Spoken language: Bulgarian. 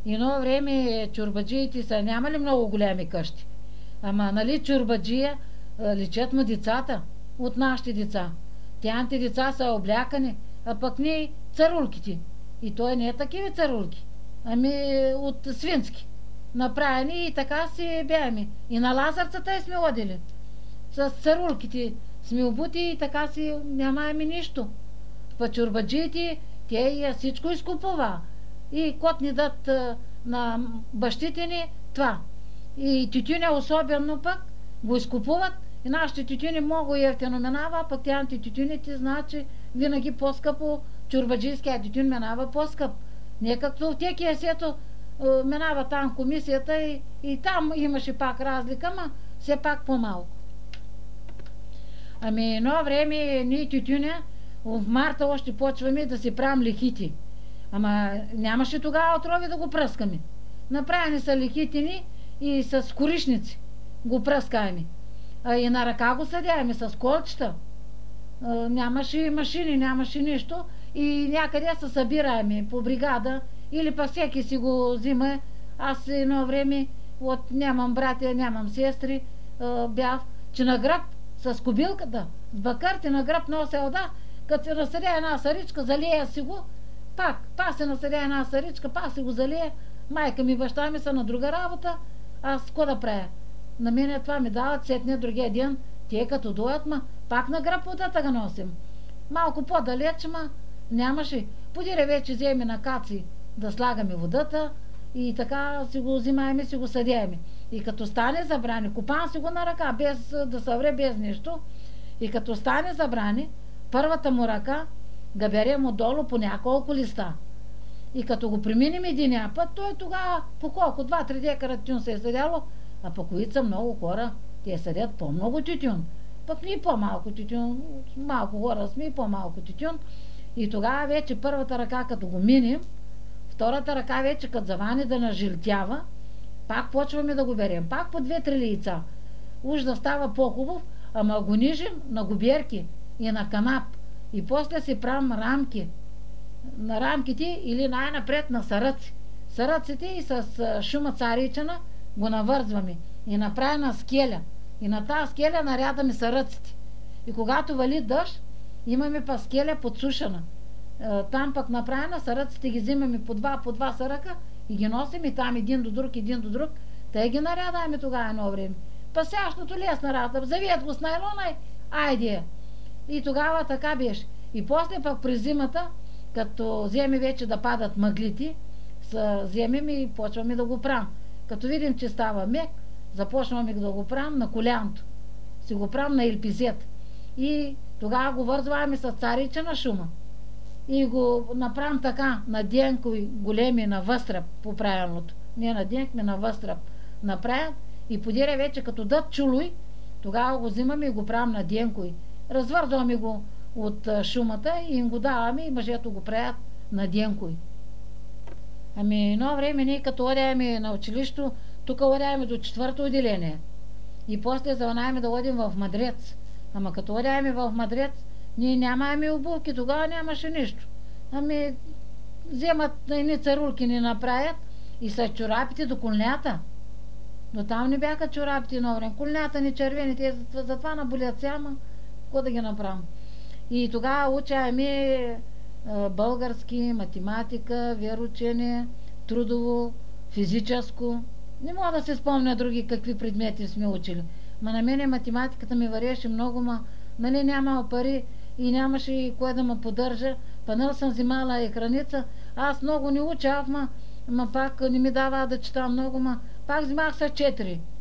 Едно време чорбаджиите са нямали много голями къщи. Ама, нали, чорбаджия личат му децата от нашите деца. Тяните деца са облякани, а пък ние царулките. И той не е такива царулки, ами от свински. Направени и така си бяхме. И на Лазарцата сме одили. С царулките сме обути и така си нямаме нищо. Па чорбаджиите, те всичко изкупува. И кот ни дат на бащите ни това. И тютюня особено пък го изкупуват. И нашите тютюни много ефтино минава, пък тяните тютюните, значи винаги по-скъпо чорбаджийския тютюн минава по-скъп. Не както в текия сето минава там комисията и там имаше пак разлика, ма все пак по-малко. Ами едно време ние тютюня в марта още почваме да си правим лихити. Ама нямаше тогава отрови да го пръскаме. Направени са лихити ни и с коришници го пръскаеме. И на ръка го съдяеме с колчета. Нямаше машини, нямаше нищо и някъде се събираеме по бригада или пък всеки си го взима. Аз едно време нямам братя, нямам сестри, бях, че на гръб с кобилката, с бакърти на гръб нося вода, като се насъдя една саричка, залия си го, пак се насъдя една саричка, пак си го залия, майка ми, баща ми са на друга работа, аз ко да правя? На мене това ми дават, сетне другия ден, те като доят, пак на гръб водата ga носим. Малко по-далеч, нямаше. Подире вече вземе на каци да слагаме водата и така си го взимаеме, си го съдяеме. И като стане забрани, купан си го на ръка, без да съвре, без нищо. И като стане забрани, първата му ръка да берем отдолу по няколко листа. И като го преминем единия път, той тогава по колко? 2-3 декара тютюн се е съдяло, а по коица много хора, те съдят по-много тютюн. Пък ние по-малко тютюн, малко хора сме и по-малко тютюн. И тогава вече първата ръка като го минем, втората ръка вече като завани да нажилтява, пак почваме да го берем. Пак по 2-3 лийца. Уж да става по-хубав, ама го нижим на губерки и на канап. И после си правим рамки. На рамките или най-напред на саръци. Саръците и с шума царичана го навързваме. И направена скеля. И на тази скеля нарядаме саръците. И когато вали дъжд, имаме па скеля подсушена. Там пък направена саръците ги взимаме по два саръка и ги носим и там един до друг. Те ги нарядаме тогава едно време. Пасящото лесна работа. Завият го с найлона и айде. И тогава така беше. И после пък през зимата, като вземе вече да падат мъглите, вземем и почваме да го правим. Като видим, че става мек, започваме да го правим на колянто. Си го правим на елпизет. И тогава го вързваме с царичена шума. И го направим така, на денкови големи, на възтръп, по правилното. Не на денк, на възтръп направят. И подире вече като дът чулуй, тогава го взимаме и го правим на денкови. Развързваме го от шумата и им го даваме и мъжето го правят на денкови. Ами едно време ние като одяме на училището, тук одяме до 4-то отделение. И после завънаеме да одим в Мадрец. Ама като одяме в Мадрец, ние нямаме обувки, тогава нямаше нищо. Ами вземат едни царулки ни направят и с чорапите до колнята. Но там не бяха чорапите едно време. Колнята ни червени, те затова наболят се, ама какво да ги направим. И тогава учаеме български, математика, вероучение, трудово, физическо. Не мога да се спомня други какви предмети сме учили. Ма на мене математиката ми вареше много, нали нямало пари и нямаше и кой да ме поддържа. Панел съм взимала и храница. Аз много не учах, ма пак не ми дава да чета много, пак взимах са 4.